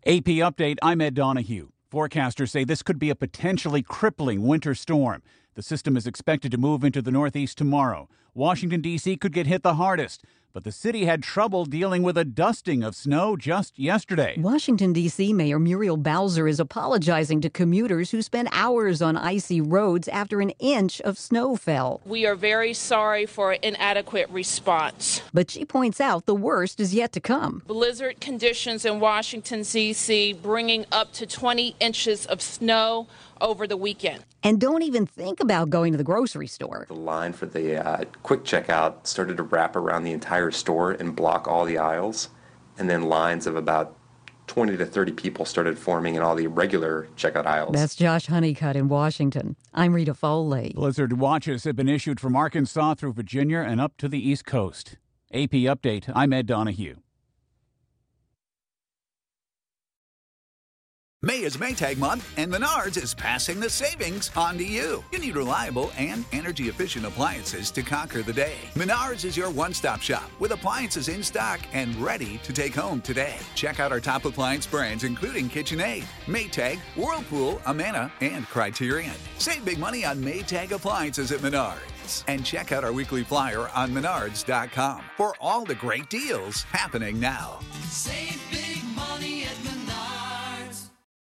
AP update, I'm Ed Donahue. Forecasters say this could be a potentially crippling winter storm. The system is expected to move into the northeast tomorrow. Washington, D.C. could get hit the hardest, but the city had trouble dealing with a dusting of snow just yesterday. Washington, D.C. Mayor Muriel Bowser is apologizing to commuters who spent hours on icy roads after an inch of snow fell. We are very sorry for inadequate response. But she points out the worst is yet to come. Blizzard conditions in Washington, D.C., bringing up to 20 inches of snow over the weekend. And don't even think about going to the grocery store. The line for the quick checkout started to wrap around the entire store and block all the aisles. And then lines of about 20 to 30 people started forming in all the regular checkout aisles. That's Josh Honeycutt in Washington. I'm Rita Foley. Blizzard watches have been issued from Arkansas through Virginia and up to the East Coast. AP update, I'm Ed Donahue. May is Maytag month, and Menards is passing the savings on to you. You need reliable and energy-efficient appliances to conquer the day. Menards is your one-stop shop with appliances in stock and ready to take home today. Check out our top appliance brands, including KitchenAid, Maytag, Whirlpool, Amana, and Criterion. Save big money on Maytag appliances at Menards. And check out our weekly flyer on Menards.com for all the great deals happening now. Save